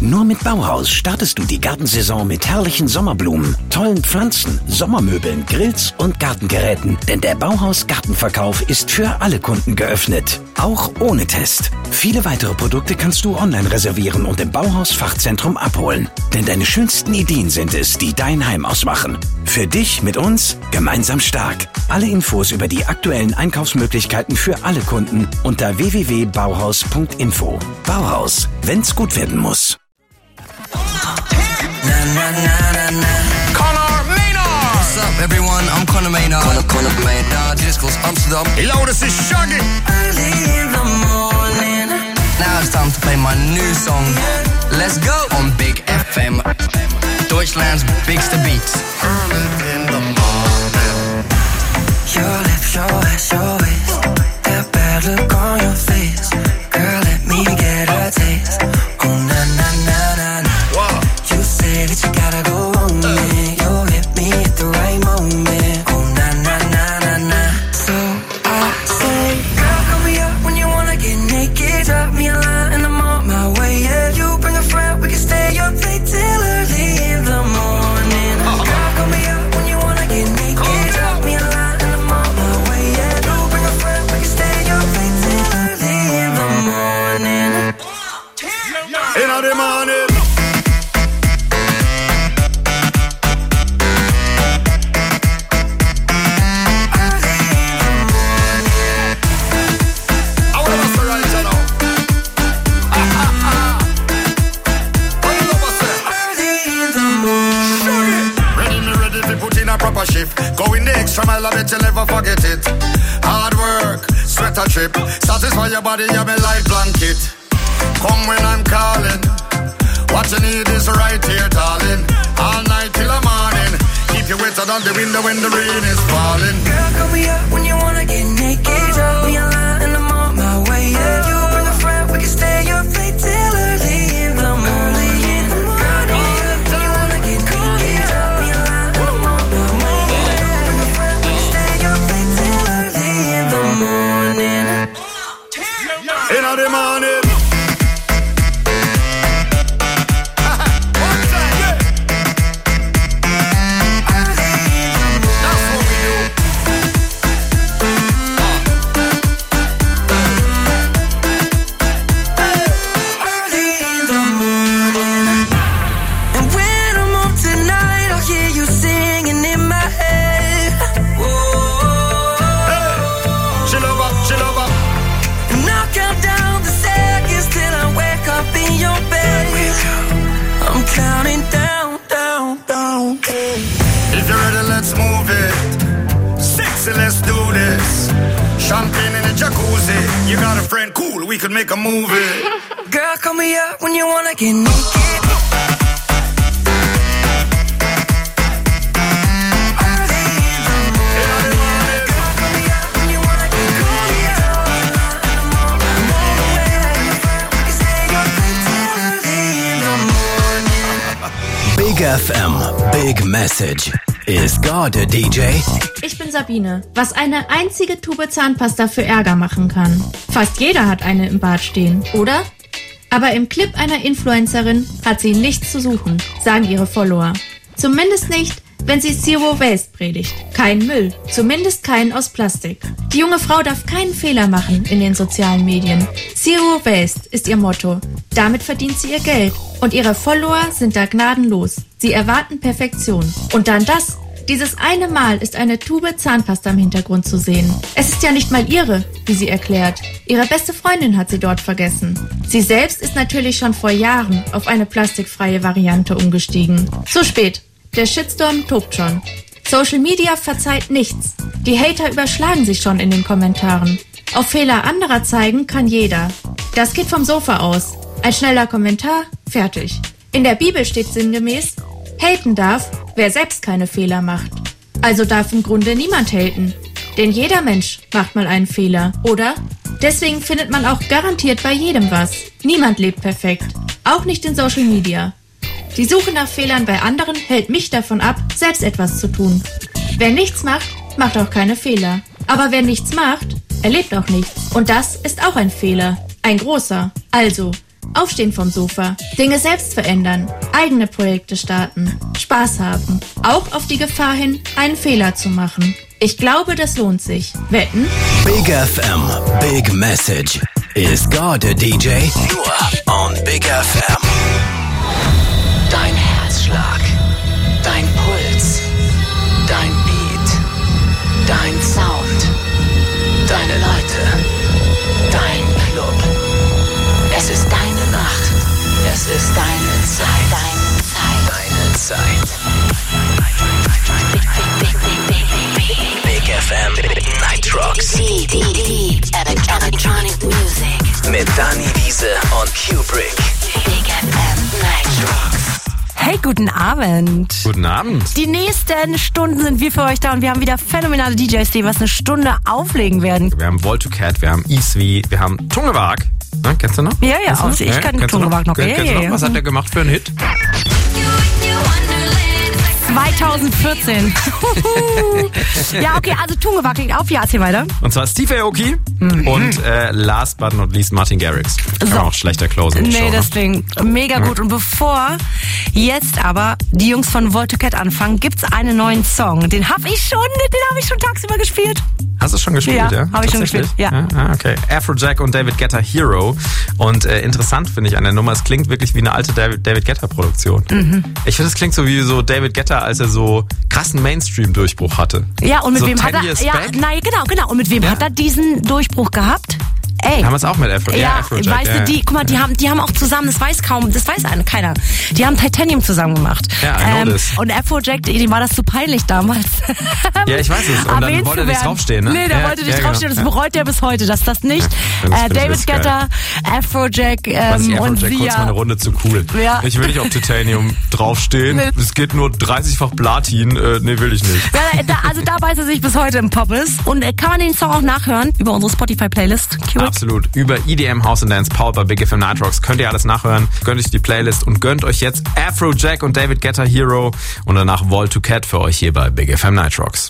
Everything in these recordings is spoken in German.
Nur mit Bauhaus startest du die Gartensaison mit herrlichen Sommerblumen, tollen Pflanzen, Sommermöbeln, Grills und Gartengeräten. Denn der Bauhaus Gartenverkauf ist für alle Kunden geöffnet. Auch ohne Test. Viele weitere Produkte kannst du online reservieren und im Bauhaus Fachzentrum abholen. Denn deine schönsten Ideen sind es, die dein Heim ausmachen. Für dich mit uns gemeinsam stark. Alle Infos über die aktuellen Einkaufsmöglichkeiten für alle Kunden unter www.bauhaus.info. Bauhaus, wenn's gut werden muss. Conor Maynard! What's up, everyone? I'm Conor Maynard. Conor Maynard. Discos Amsterdam. Hello, this is Shaggy. Early in the morning. Now it's time to play my new song. Let's go on Big FM. Deutschland's biggest beats. Early in the morning. Your lips, your ass, your waist. That bad look on your face. Girl, let me get a taste. Oh, na, na, na, na, na. Wow. You say that you gotta go on me. You hit me at the right moment. Oh, na, na, na, na, na. So I say, girl, call me up when you wanna get naked. Drop me a line and I'm on my way. Yeah, you bring a friend, we can stay up late till early in the morning. Girl, call me up when you wanna get naked. Drop me a line and I'm on my way. Yeah, you bring a friend, we can stay up late till early in the morning. In the morning. Shift. Going the extra mile, I bet you'll never forget it. Hard work, sweat a trip. Satisfy your body, you're my life blanket. Come when I'm calling. What you need is right here, darling. All night till the morning. Keep you wetter than the window when the rain is falling. Girl, call me up when you wanna get naked. Drop me a line and I'm on my way. Yeah, you bring a friend, we can stay up late till early in the morning. In the morning. Counting down, down, down. If you're ready, let's move it. Sexy, let's do this. Champagne in a jacuzzi. You got a friend, cool, we could make a movie. Girl, call me up when you wanna get naked. Big FM, Big Message. Is God a DJ? Ich bin Sabine. Was eine einzige Tube Zahnpasta für Ärger machen kann. Fast jeder hat eine im Bad stehen, oder? Aber im Clip einer Influencerin hat sie nichts zu suchen, sagen ihre Follower. Zumindest nicht, wenn sie Zero Waste predigt. Kein Müll, zumindest keinen aus Plastik. Die junge Frau darf keinen Fehler machen in den sozialen Medien. Zero Waste ist ihr Motto. Damit verdient sie ihr Geld. Und ihre Follower sind da gnadenlos. Sie erwarten Perfektion. Und dann das. Dieses eine Mal ist eine Tube Zahnpasta im Hintergrund zu sehen. Es ist ja nicht mal ihre, wie sie erklärt. Ihre beste Freundin hat sie dort vergessen. Sie selbst ist natürlich schon vor Jahren auf eine plastikfreie Variante umgestiegen. Zu spät. Der Shitstorm tobt schon. Social Media verzeiht nichts. Die Hater überschlagen sich schon in den Kommentaren. Auf Fehler anderer zeigen kann jeder. Das geht vom Sofa aus. Ein schneller Kommentar, fertig. In der Bibel steht sinngemäß, haten darf, wer selbst keine Fehler macht. Also darf im Grunde niemand haten. Denn jeder Mensch macht mal einen Fehler, oder? Deswegen findet man auch garantiert bei jedem was. Niemand lebt perfekt. Auch nicht in Social Media. Die Suche nach Fehlern bei anderen hält mich davon ab, selbst etwas zu tun. Wer nichts macht, macht auch keine Fehler. Aber wer nichts macht, erlebt auch nichts. Und das ist auch ein Fehler. Ein großer. Also, Aufstehen vom Sofa, Dinge selbst verändern, eigene Projekte starten, Spaß haben. Auch auf die Gefahr hin, einen Fehler zu machen. Ich glaube, das lohnt sich. Wetten? Big FM, Big Message. Is God a DJ? Nur on Big FM. Dein Herzschlag, dein Puls, dein Beat, dein Sound, deine Leute, dein Club. Es ist deine Nacht, es ist deine Zeit, deine Zeit. Big FM Night Rocks. Deep electronic music. Mit Dani Wiese und Kubrick. Big FM Night Rocks. Hey, guten Abend. Guten Abend. Die nächsten Stunden sind wir für euch da und wir haben wieder phänomenale DJs, die was eine Stunde auflegen werden. Wir haben Vol2Cat, wir haben Isvi, wir haben Tungewag. Na, kennst du noch? Ja, also ich kann Tungewag noch. Kennst du noch? Was hat der gemacht für einen Hit? 2014. Ja, okay, also Tungewag legt auf. Ja, erzähl weiter. Und zwar Steve Aoki und last but not least Martin Garrix. Kann man auch schlechter closen. Nee, Show, deswegen mega gut. Und bevor jetzt aber die Jungs von Vol2Cat anfangen, gibt's einen neuen Song. Den habe ich schon tagsüber gespielt. Hast du es schon gespielt, ja? Ja, habe ich schon gespielt, ja. Okay. Afrojack und David Guetta Hero. Und interessant finde ich an der Nummer, es klingt wirklich wie eine alte David Guetta Produktion. Ich finde, es klingt so wie so David Guetta, als er so krassen Mainstream-Durchbruch hatte. Ja, und mit so wem hat er... Ja, nein, genau. Und mit wem hat er diesen Durchbruch gehabt? Ey. Haben wir es auch mit Afrojack? Weißt du, guck mal, die haben auch zusammen, das weiß keiner. Die haben Titanium zusammen gemacht. Ja, I know this. Und Afrojack, dem war das zu peinlich damals. Ja, ich weiß es. Und dann wollte er nicht draufstehen, ne? Nee, der wollte nicht draufstehen. Das bereut er bis heute, dass das nicht David Guetta, Afrojack und sie. Kurz mal eine Runde zu cool. Ja. Ich will nicht auf Titanium draufstehen. Es geht nur 30-fach Platin. Nee, will ich nicht. Ja, da beißt er sich bis heute im Poppes. Und kann man den Song auch nachhören über unsere Spotify-Playlist? Absolut. Über EDM House and Dance powered by Big FM Night Rocks könnt ihr alles nachhören. Gönnt euch die Playlist und gönnt euch jetzt Afrojack und David Guetta Hero und danach Vol2Cat für euch hier bei Big FM Night Rocks.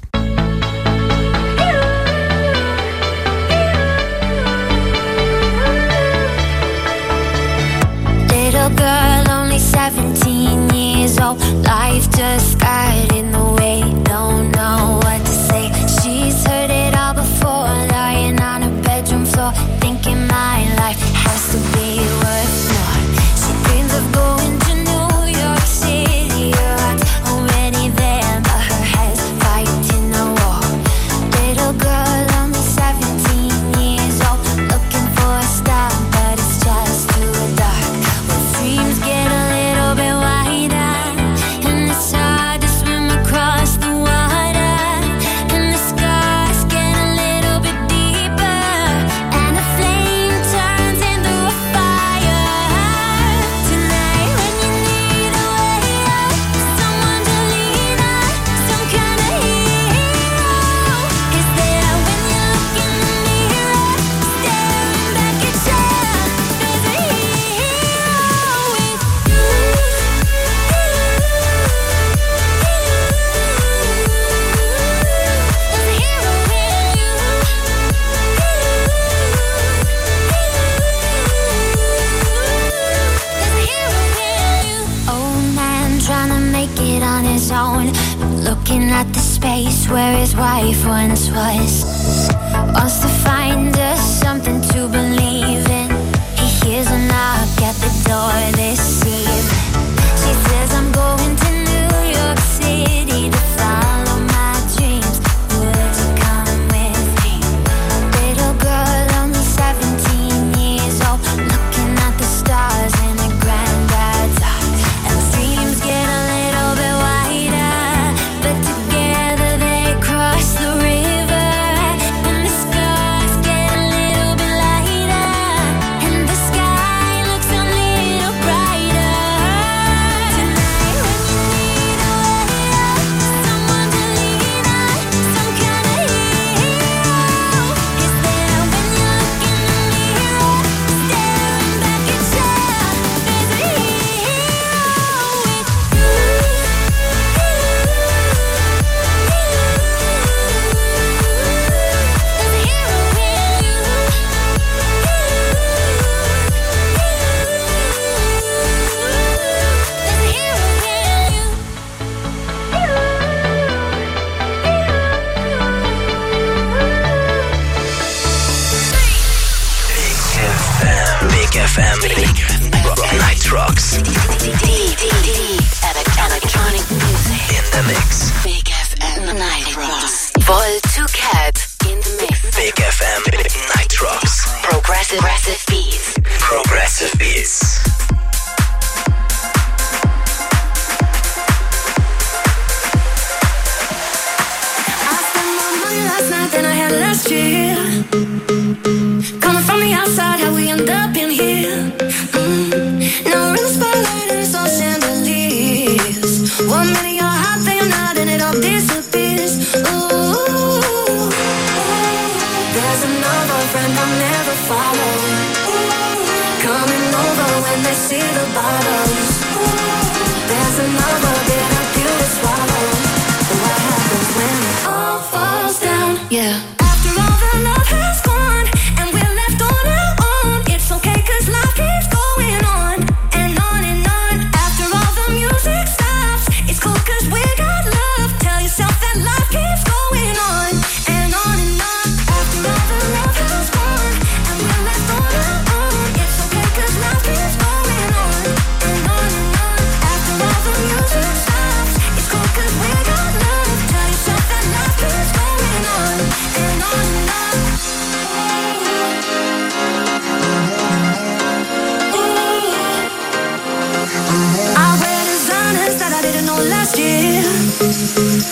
Little girl, only 17 years old. Life just got in the way. Don't know what to say. She's heard it all before, lying on her bedroom floor, thinking my life has to be worth more. She dreams of going to New York City. Her heart's already there, but her head's fighting a war. Little girl, only 17 years old, looking for a star, but it's just too dark. When dreams get a little bit wider, and it's hard to swim across the water, and the scars get a little bit deeper, and the flame turns into a fire. Tonight when you need a way out, someone to lean on, some kind of hero is there when you look in the mirror, staring back at you. There's a hero with you. Old man trying to make it on his own, looking at the space where his wife once was. Wants to find us something to believe in. He hears a knock at the door this evening. She says, I'm going to New York City to follow my dreams. Would you come with me? Little girl, only 17 years old, looking at the stars in her granddad's heart. And dreams get a little bit wider, but together they cross the river. And the scars get a little bit lighter, and the sky looks a little brighter.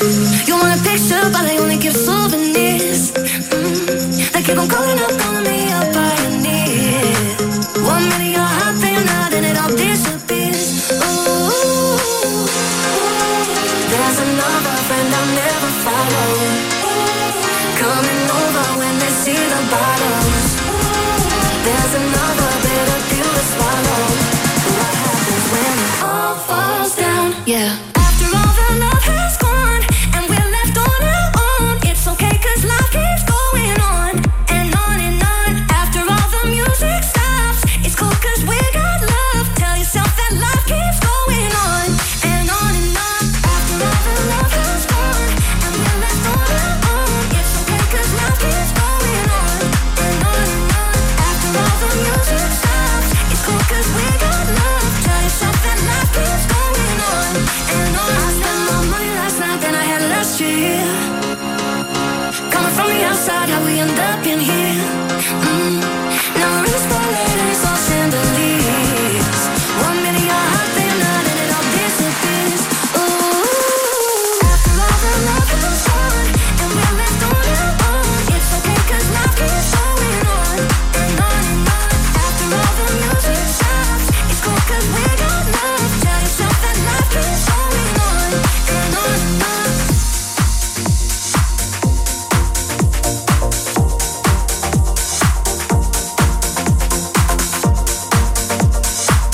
You want a picture, but I only give souvenirs. They keep on calling me up, I need. 1 minute you're hot, then you're not, and it all disappears. Ooh, there's another friend I'll never follow. Coming over when they see the bottles. There's another bitter pill to swallow. What happens when it all falls down? Yeah. After all the love has gone and we're left on our own, it's okay 'cause life keeps going on and on and on. After all the music stops, it's cool 'cause we got love. Tell yourself that life keeps going on and on and on. After all the love has gone and we're left on our own, it's okay 'cause life keeps going on and on and on. After all the music stops, it's cool 'cause we got love. Tell yourself that life keeps going on and on. I spent more money last night than I had last year. Coming from the outside, how we end up in here.